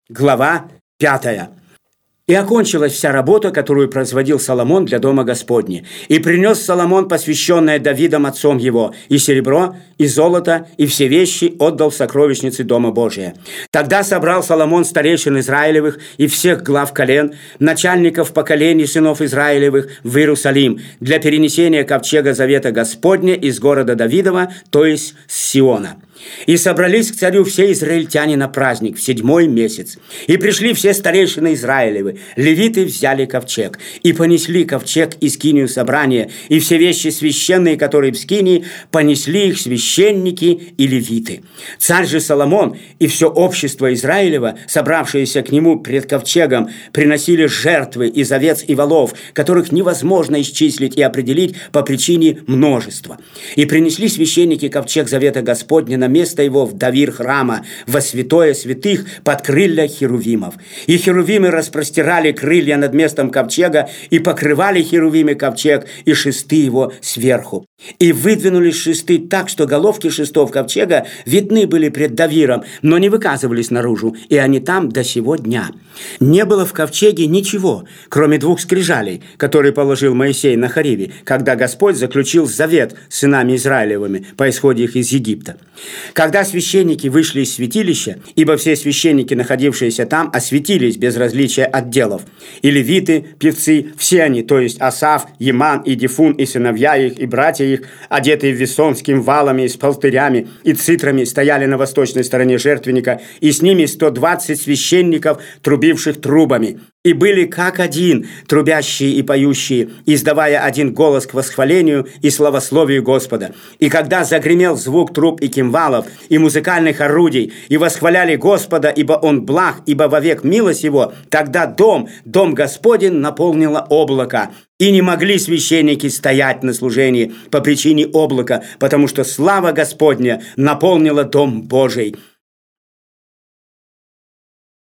Глава 5. «И окончилась вся работа, которую производил Соломон для дома Господня. И принес Соломон посвященное Давидом отцом его, и серебро, и золото, и все вещи отдал в сокровищницы дома Божия. Тогда собрал Соломон старейшин Израилевых и всех глав колен, начальников поколений сынов Израилевых в Иерусалим для перенесения ковчега завета Господня из города Давидова, то есть с Сиона. И собрались к царю все израильтяне на праздник в 7-й месяц. И пришли все старейшины Израилевы. Левиты взяли ковчег и понесли ковчег и скинию собрания, и все вещи священные, которые в скинии, понесли их священники и левиты. Царь же Соломон и все общество Израилева, собравшееся к нему пред ковчегом, приносили жертвы из овец и волов, которых невозможно исчислить и определить по причине множества. И принесли священники ковчег завета Господня на место его в давир храма, во святое святых под крылья херувимов. И херувимы распростирали крылья над местом ковчега и покрывали херувимы ковчег и шесты его сверху. И выдвинулись шесты так, что головки шестов ковчега видны были пред давиром, но не выказывались наружу, и они там до сего дня. Не было в ковчеге ничего, кроме 2 скрижалей, которые положил Моисей на Хориве, когда Господь заключил завет с сынами Израилевыми по исходе их из Египта. Когда священники вышли из святилища, ибо все священники, находившиеся там, осветились без различия отделов, и левиты, певцы, все они, то есть Асаф, Еман и Дифун, и сыновья их, и братья их, одетые весонским валами и с палтырями и цитрами, стояли на восточной стороне жертвенника, и с ними 120 священников, трубивших трубами. И были как один, трубящие и поющие, издавая один голос к восхвалению и славословию Господа. И когда загремел звук труб и кимвалов, и музыкальных орудий, и восхваляли Господа, ибо Он благ, ибо вовек милость Его, тогда дом Господень наполнило облако. И не могли священники стоять на служении по причине облака, потому что слава Господня наполнила дом Божий.